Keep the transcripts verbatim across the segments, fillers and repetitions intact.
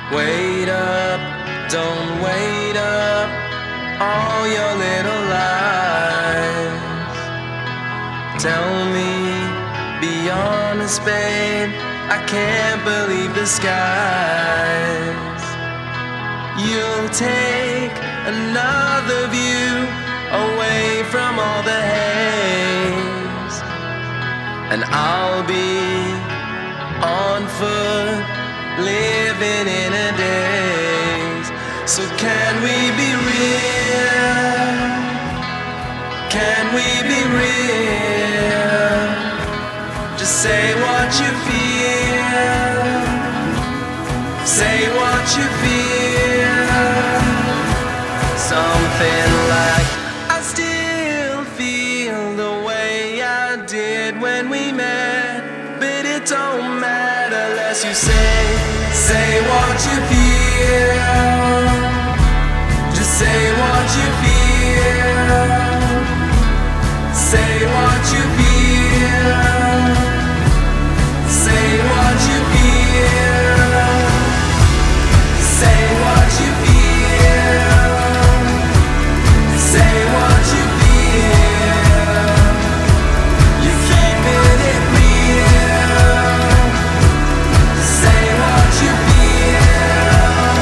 Wait up, don't wait up all your little lies. Tell me, be honest, babe, I can't believe the skies. You'll take another view away from all the haze, and I'll be on foot, living in a daze. So can we be real? Can we be real? Just say what you feel. Say what you feel. Something like, I still feel the way I did when we met, but it don't matter unless you say, say what you feel. Just say what you feel. Say what you feel. Say what you feel. Say what you feel. Say what you feel. You're keeping it real. Say what you feel.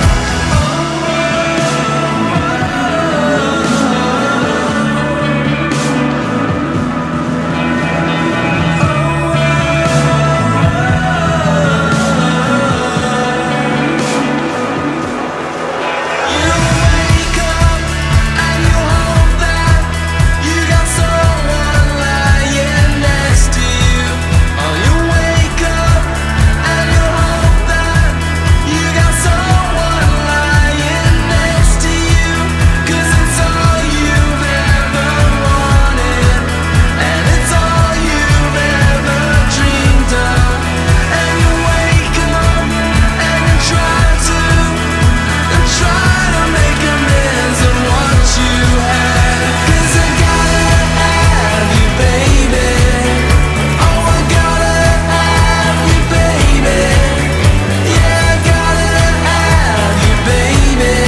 You wake up and you hope that you got someone lying next to you. Oh, you wake up and you hope that you got someone lying next to you, 'cause it's all you've ever wanted, and it's all you've ever dreamed of. And you wake up and you try to, and try to make amends of what you had. 'Cause I gotta have you, baby. Oh, I gotta have you, baby. Yeah, I gotta have you, baby.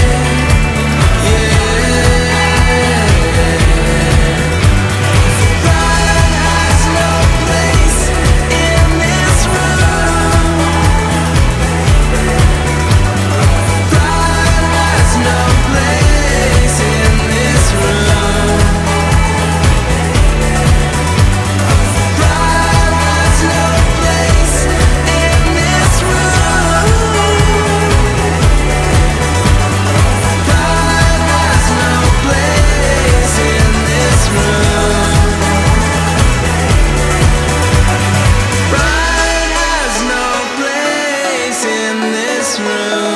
Yeah. Pride has no place in this room. Pride has no place in this room. Pride has no place in this room. Pride has no place in this room. Pride has no place in this room.